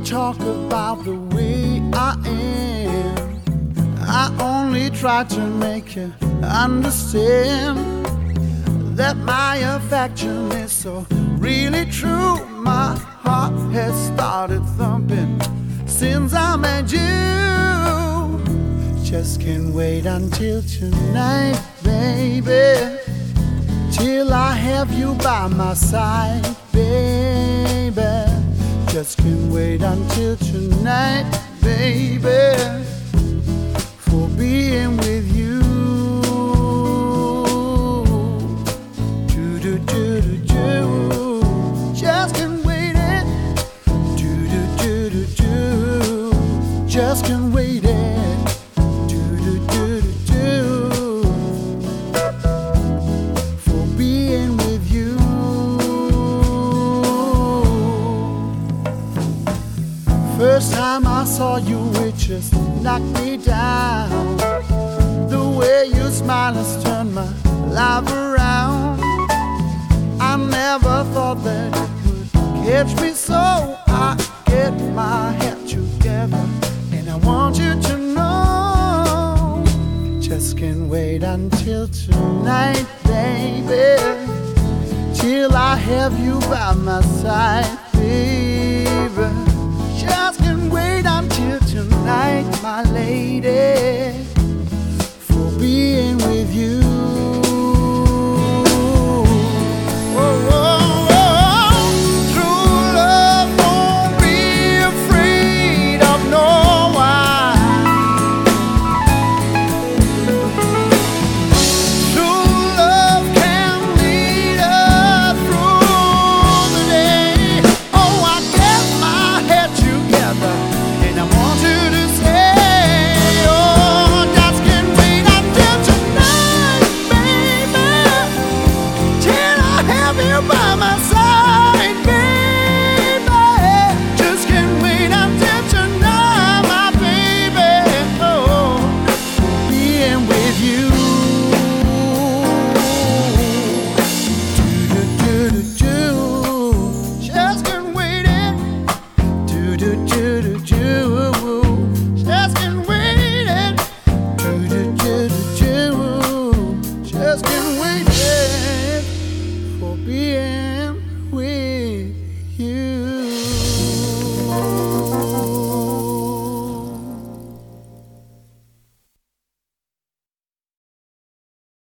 talk about the way I am. I only try to make you understand that my affection is so really true. My heart has started thumping since I met you. Just can't wait until tonight, baby, till I have you by my side, baby. Just can't wait until tonight, baby, for being with you. Do do do do do. Just can't wait it. Do do do do do. Just can't wait it. Do do do do do. For being with you. First time I saw you, it just knocked me down. The way you smile has turned my life around. I never thought that it would catch me, so I get my head together and I want you to know. Just can't wait until tonight, baby, till I have you by my side, baby. Just can't wait until tonight, my lady.